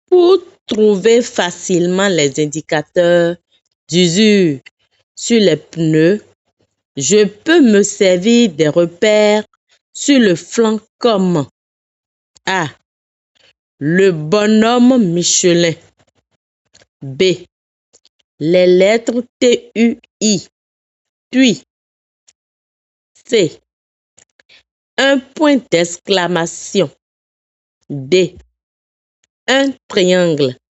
Pour trouver facilement les indicateurs d'usure sur les pneus, je peux me servir des repères sur le flanc comme A. Le bonhomme Michelin. B. Les lettres TUI. Puis C. Un point d'exclamation. D. Un triangle.